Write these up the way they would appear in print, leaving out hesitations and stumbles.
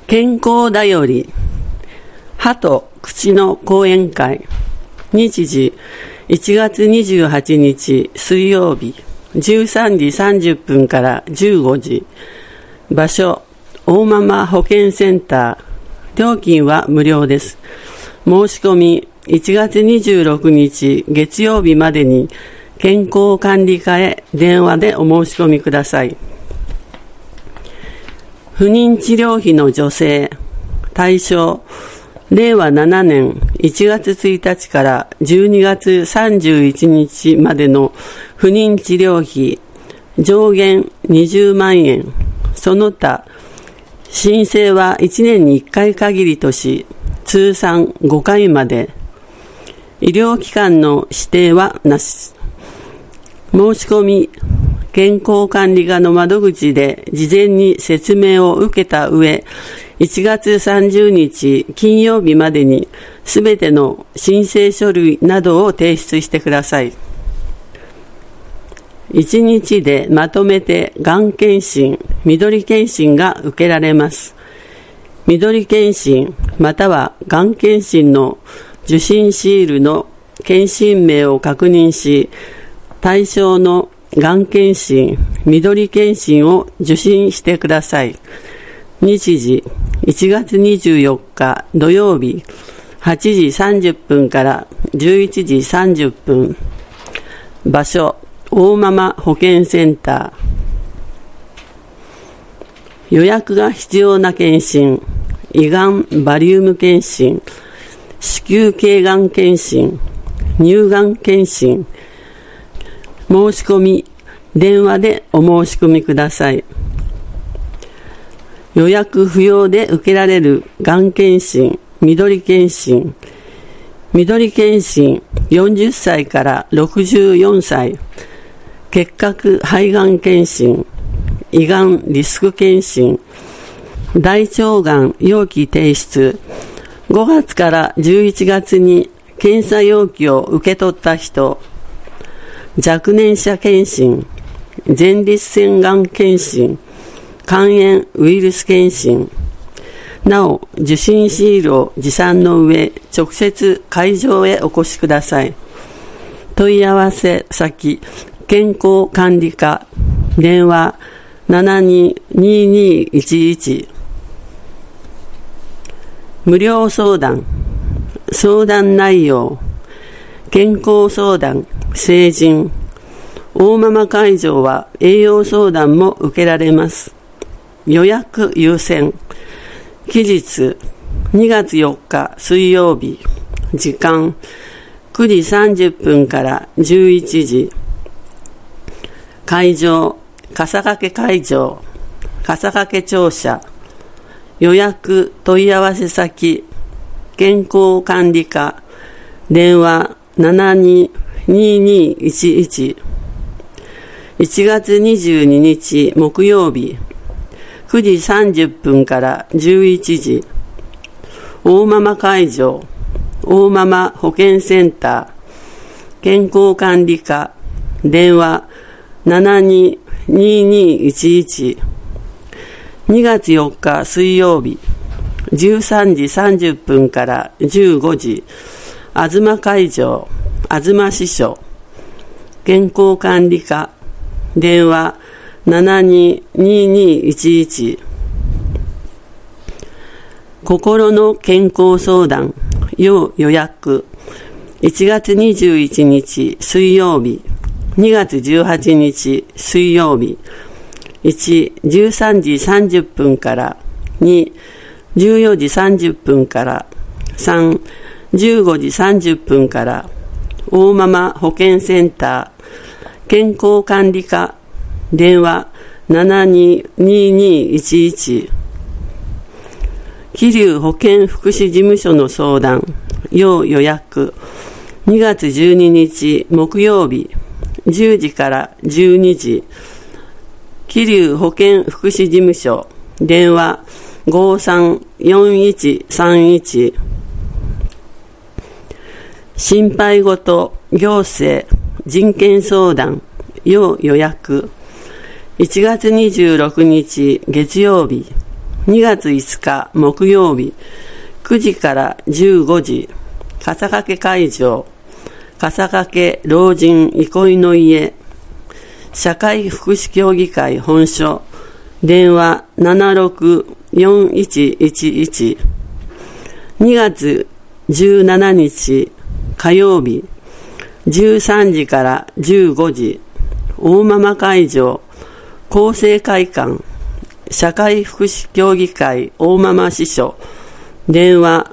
健康だより歯と口の講演会。日時1月28日水曜日13時30分から15時。場所大ママ保健センター。料金は無料です。申し込み1月26日月曜日までに健康管理課へ電話でお申し込みください。不妊治療費の助成対象、令和7年1月1日から12月31日までの不妊治療費上限20万円。その他申請は1年に1回限りとし、通算5回まで。医療機関の指定はなし。申し込み健康管理課の窓口で事前に説明を受けた上、1月30日金曜日までにすべての申請書類などを提出してください。1日でまとめてがん検診、緑検診が受けられます。緑検診またはがん検診の受診シールの検診名を確認し、対象のがん検診、緑検診を受診してください。日時1月24日土曜日8時30分から11時30分。場所大ママ保健センター。予約が必要な検診、胃がんバリウム検診、子宮頸がん検診、乳がん検診。申し込み電話でお申し込みください。予約不要で受けられるがん検診、緑検診。緑検診40歳から64歳。結核肺がん検診、胃がんリスク検診。大腸がん容器提出。5月から11月に検査要求を受け取った人。若年者検診、前立腺がん検診、肝炎ウイルス検診。なお、受診シールを持参の上、直接会場へお越しください。問い合わせ先、健康管理課、電話722211。無料相談、相談内容、健康相談、成人。大ママ会場は栄養相談も受けられます。予約優先。期日2月4日水曜日。時間9時30分から11時。会場笠掛会場、笠掛庁舎。予約問い合わせ先、健康管理課、電話722211。1月22日木曜日9時30分から11時。大ママ会場、大ママ保健センター、健康管理課、電話722211。2月4日水曜日13時30分から15時。東会場、東支所、健康管理課、電話722211。心の健康相談要予約。1月21日水曜日、2月18日水曜日。1、13時30分から。2、14時30分から。3、15時30分から。大ママ保健センター、健康管理課、電話722211。桐生保健福祉事務所の相談要予約。2月12日木曜日10時から12時。桐生保健福祉事務所、電話534131。心配事、行政、人権相談要予約。1月26日月曜日 2月5日木曜日9時から15時、笠掛会場、笠掛老人憩いの家、社会福祉協議会本所、電話 764111。2月17日火曜日13時から15時、大間々会場、厚生会館、社会福祉協議会大間々支所、電話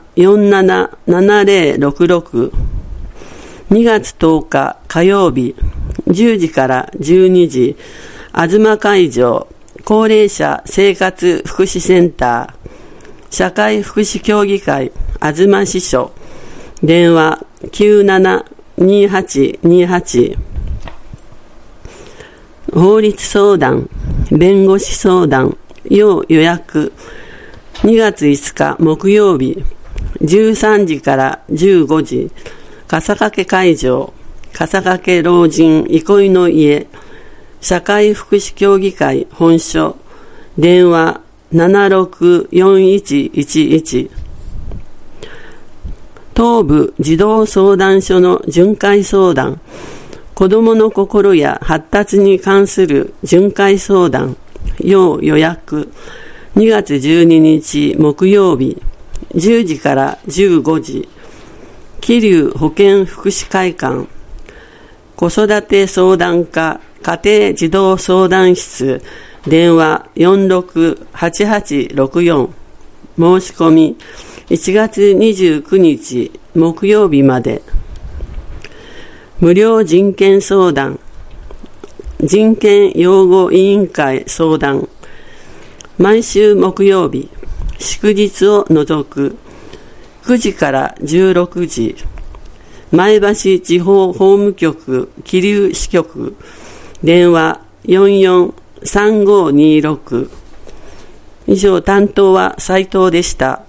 477066。2月10日火曜日10時から12時、東会場、高齢者生活福祉センター、社会福祉協議会東支所、電話 972828。法律相談、弁護士相談、要予約。2月5日木曜日13時から15時、笠掛会場、笠掛老人憩いの家、社会福祉協議会本所、電話764111。東部児童相談所の巡回相談、子どもの心や発達に関する巡回相談、要予約。2月12日木曜日10時から15時、桐生保健福祉会館、子育て相談課家庭児童相談室、電話468864。申し込み1月29日木曜日まで。無料人権相談、人権擁護委員会相談、毎週木曜日祝日を除く9時から16時、前橋地方法務局桐生支局、電話443526。以上、担当は斉藤でした。